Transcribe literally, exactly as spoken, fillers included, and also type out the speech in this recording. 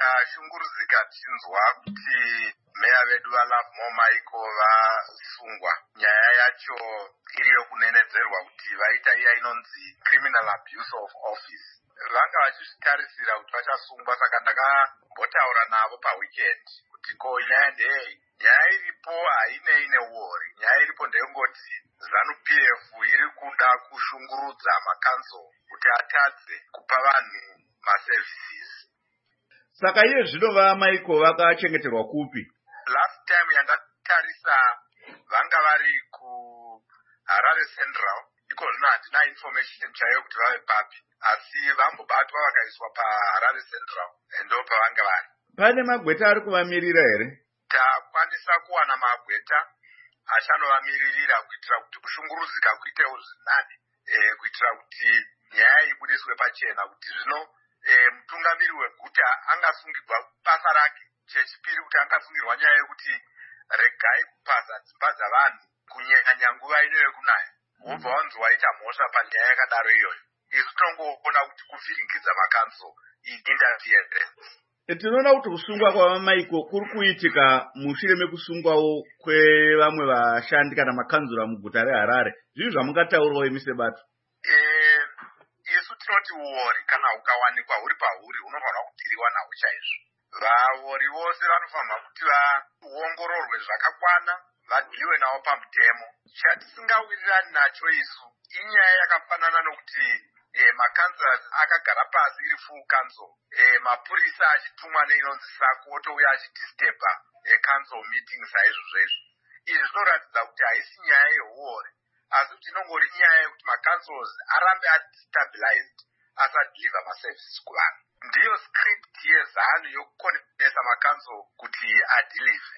takashungurudzika tichinzwa kuti meya vedu vaLove More Michael vasungwa. Nyaya yacho iri yokunenedzerwa kuti vaita iya inonzi criminal abuse of office. Vanga vachizvitarisira kuti vachasungwa, saka ndakambotaura navo paweekend kuti ko nyaya ndei. Nyaya iripo hainei neuori. Nyaya iripo ndeyongoti ZANU-P F iri kuda kushungurudza makanzo kuti atadze kupa vanhu maservices. Saka iye zvino vaMichael vakachengeterwa kupi? Last time yandatarisa vanga vari kuHarare Central. Iko zvino handina information chaiyo kuti vave papi, asi vambobatwa vakaiswa paHarare Central, ndo pavanga vari. Pane magweta ari kuvamirira here? Takwanisa kuwana magweta achanovamiririra kuitira kuti kushungurudzika kuitewo zvinani, e, kuitira kuti nyaya ibudiswe pachena kuti zvino e, mutungamiri weguta angasungirwa basa rake. Chechipiri kuti angasungirwa nyaya yekuti regai kupaza dzimba dzavanhu kunyanya nguva ino yekunaya. Wobva wanzi waita mhosva panyaya yakadaro iyoyo. Isu tinongoona kuti kuvhiringidza makanzo interference. Tinoona kuti kusungwa kwavaMichael kuri kuitika mushure mekusungwawo kwevamwe vashandi kana makanzura muguta reHarare. Zvizvi zvamungataurawo imi sebato? Eh, isu tinoti uori kana ukawanikwa huri pahuri unofanira kudhiriwa nawo chaizvo. Vaori vose vanofanira kuti vaongororwe zvakakwana, vadhiriwe nawo pamutemo. Chatisingawirirani nacho isu inyaya yakafanana nokuti E, makanzura akagara pasi iri full council, e, mapurisa achitumwa neinonzi sako otouya achitistepa e, council meetings saizvozvo izvo. Izvi zvinoratidza kuti haisi nyaya yeuori, asi kuti inongori nyaya yekuti macancels arambe adestabilized, asadeliver maservices kuvanhu. Ndiyo script yeZANU yokukonesa macancel kuti adeliver.